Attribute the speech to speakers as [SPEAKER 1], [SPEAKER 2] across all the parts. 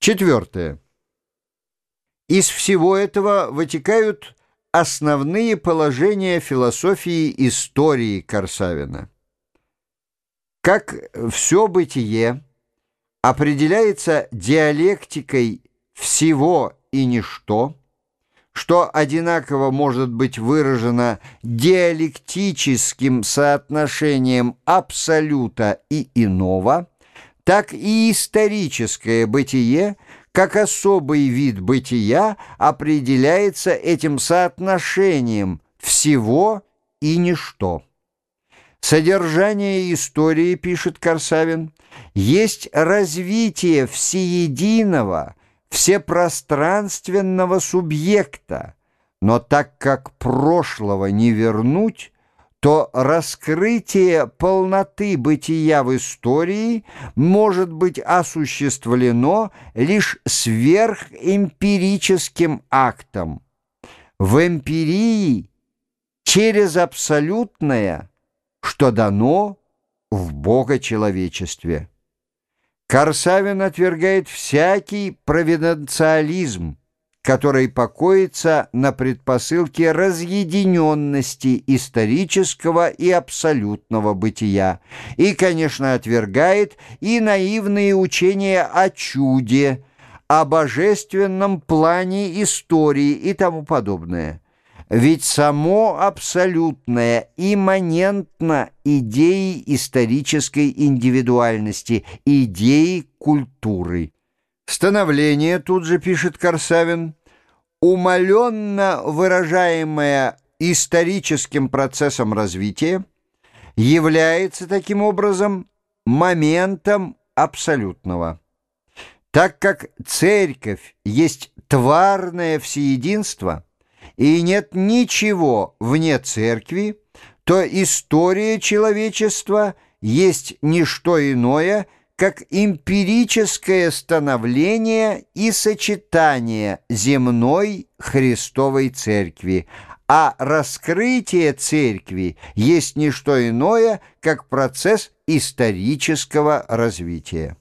[SPEAKER 1] Четвертое. Из всего этого вытекают основные положения философии истории Корсавина. Как все бытие определяется диалектикой всего и ничто, что одинаково может быть выражено диалектическим соотношением абсолюта и иного, так и историческое бытие, как особый вид бытия, определяется этим соотношением всего и ничто. Содержание истории, пишет Корсавин, есть развитие всеединого, всепространственного субъекта, но так как прошлого не вернуть, то раскрытие полноты бытия в истории может быть осуществлено лишь сверхэмпирическим актом. В эмпирии через абсолютное, что дано в богочеловечестве. Корсавин отвергает всякий провиденциализм, который покоится на предпосылке разъединенности исторического и абсолютного бытия, и, конечно, отвергает и наивные учения о чуде, о божественном плане истории и тому подобное. Ведь само абсолютное имманентно идеи исторической индивидуальности, идеи культуры. Становление, тут же пишет Корсавин, умаленно выражаемое историческим процессом развития, является таким образом моментом абсолютного. Так как церковь есть тварное всеединство, и нет ничего вне церкви, то история человечества есть не что иное, как эмпирическое становление и сочетание земной Христовой Церкви, а раскрытие Церкви есть не что иное, как процесс исторического развития.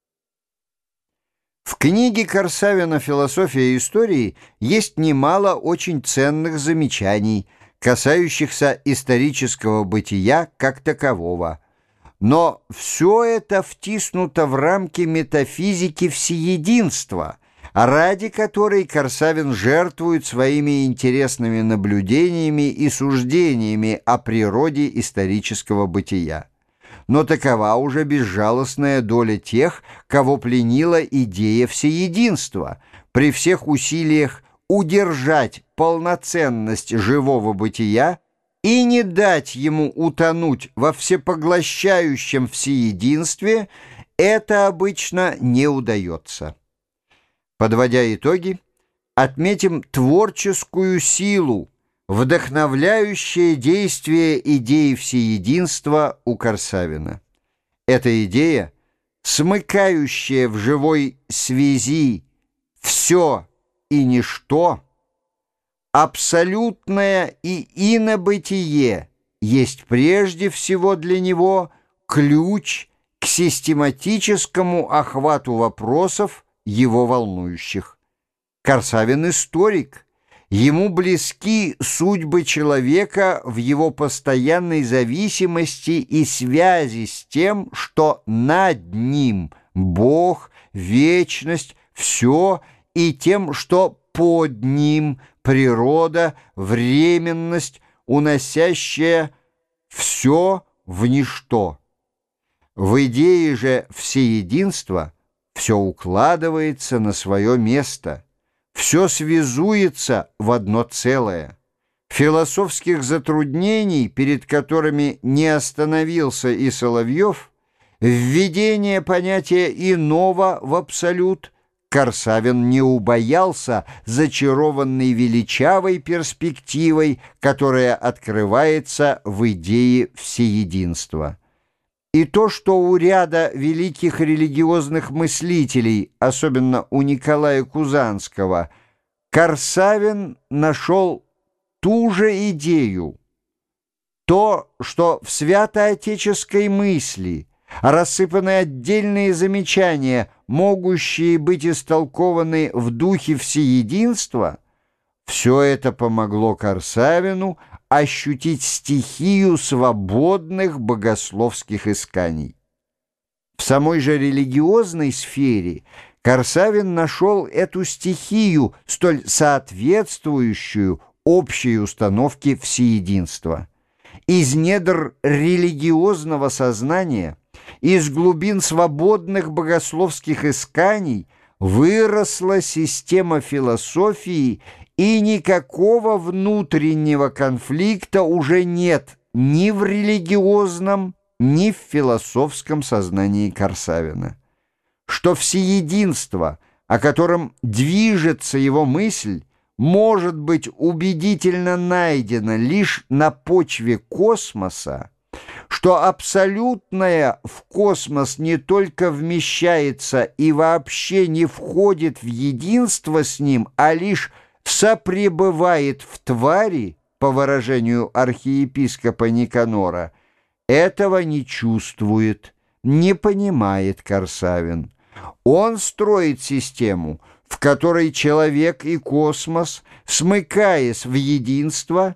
[SPEAKER 1] В книге Корсавина «Философия истории» есть немало очень ценных замечаний, касающихся исторического бытия как такового. Но все это втиснуто в рамки метафизики всеединства, ради которой Корсавин жертвует своими интересными наблюдениями и суждениями о природе исторического бытия. Но такова уже безжалостная доля тех, кого пленила идея всеединства, при всех усилиях удержать полноценность живого бытия и не дать ему утонуть во всепоглощающем всеединстве, это обычно не удается. Подводя итоги, отметим творческую силу, вдохновляющее действие идеи всеединства у Корсавина. Эта идея, смыкающая в живой связи все и ничто, абсолютное и инобытие, есть прежде всего для него ключ к систематическому охвату вопросов, его волнующих. Корсавин — историк. Ему близки судьбы человека в его постоянной зависимости и связи с тем, что над ним Бог, вечность, все, и тем, что под ним природа, временность, уносящая все в ничто. В идее же всеединства все укладывается на свое место, все связуется в одно целое. Философских затруднений, перед которыми не остановился и Соловьев, введение понятия иного в абсолют, Корсавин не убоялся, зачарованный величавой перспективой, которая открывается в идее всеединства. И то, что у ряда великих религиозных мыслителей, особенно у Николая Кузанского, Корсавин нашел ту же идею, то, что в святоотеческой мысли рассыпаны отдельные замечания, могущие быть истолкованы в духе всеединства, все это помогло Карсавину ощутить стихию свободных богословских исканий. В самой же религиозной сфере Карсавин нашел эту стихию, столь соответствующую общей установке всеединства. Из недр религиозного сознания, из глубин свободных богословских исканий выросла система философии, и никакого внутреннего конфликта уже нет ни в религиозном, ни в философском сознании Карсавина. Что всеединство, о котором движется его мысль, может быть убедительно найдено лишь на почве космоса, что абсолютное в космос не только вмещается и вообще не входит в единство с ним, а лишь сопребывает в твари, по выражению архиепископа Никанора, этого не чувствует, не понимает Карсавин. Он строит систему, в которой человек и космос, смыкаясь в единство,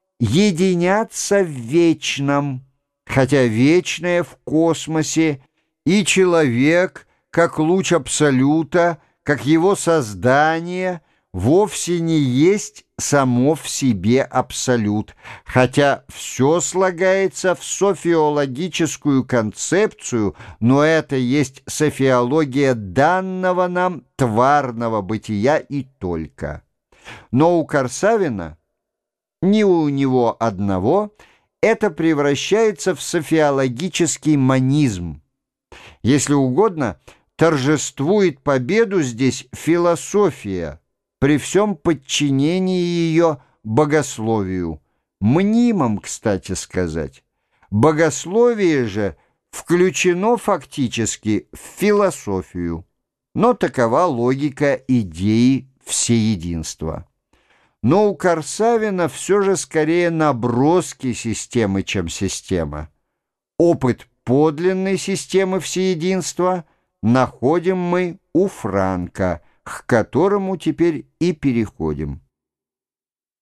[SPEAKER 1] единятся в вечном, хотя вечное в космосе, и человек, как луч абсолюта, как его создание, вовсе не есть само в себе абсолют, хотя все слагается в софиологическую концепцию, но это есть софиология данного нам тварного бытия и только. Но у Карсавина, не у него одного, это превращается в софиологический монизм. Если угодно, торжествует победу здесь философия, при всем подчинении ее богословию. Мнимом, кстати сказать. Богословие же включено фактически в философию, но такова логика идеи всеединства. Но у Карсавина все же скорее наброски системы, чем система. Опыт подлинной системы всеединства находим мы у Франка, к которому теперь и переходим.